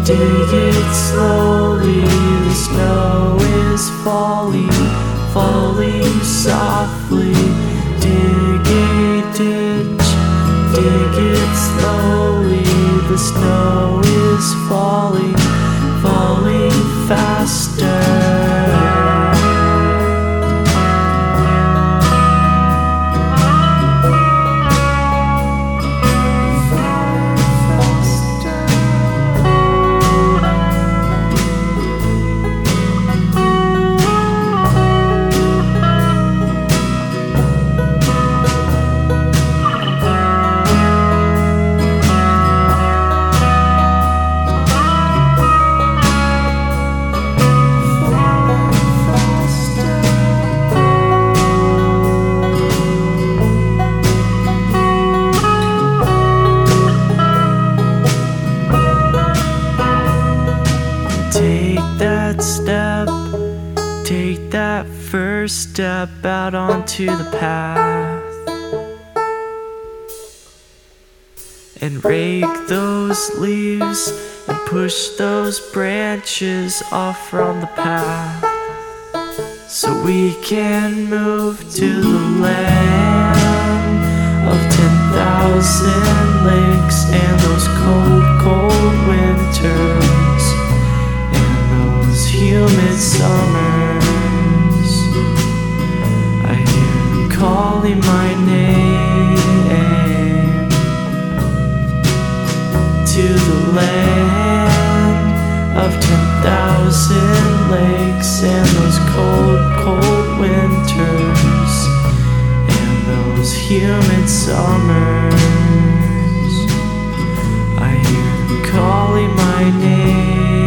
dig it slowly. The snow is falling, falling softly. Dig a ditch, dig it slowly. The snow is falling, falling faster. Take that step, take that first step out onto the path, and rake those leaves and push those branches off from the path, so we can move to the land of 10,000 lakes and those cold, cold winters, humid summers. I hear them calling my name to the land of 10,000 lakes and those cold, cold winters and those humid summers. I hear them calling my name.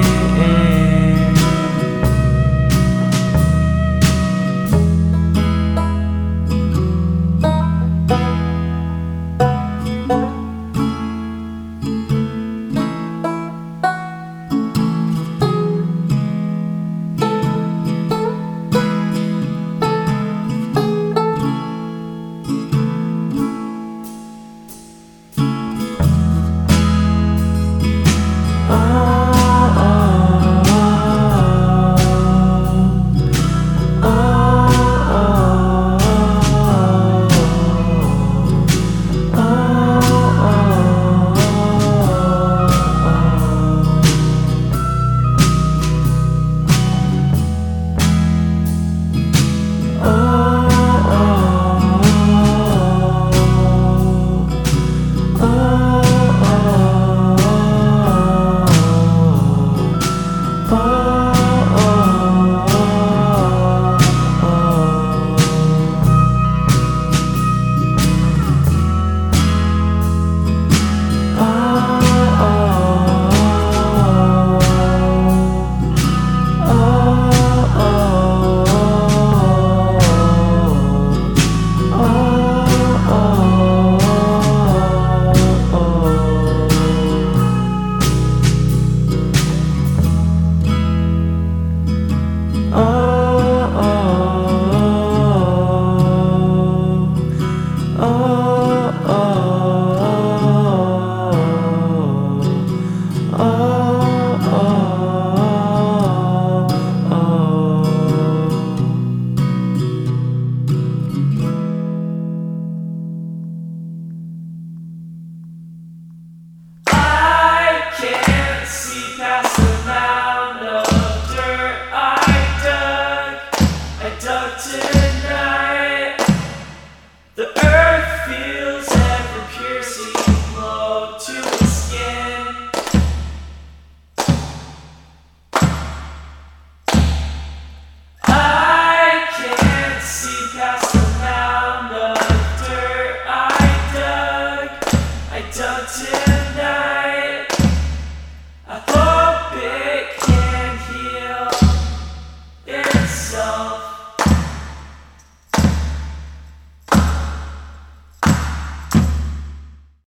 The earth feels ever-piercing glow to the skin. I can't see past the mound of dirt I dug tonight. I hope it can heal itself.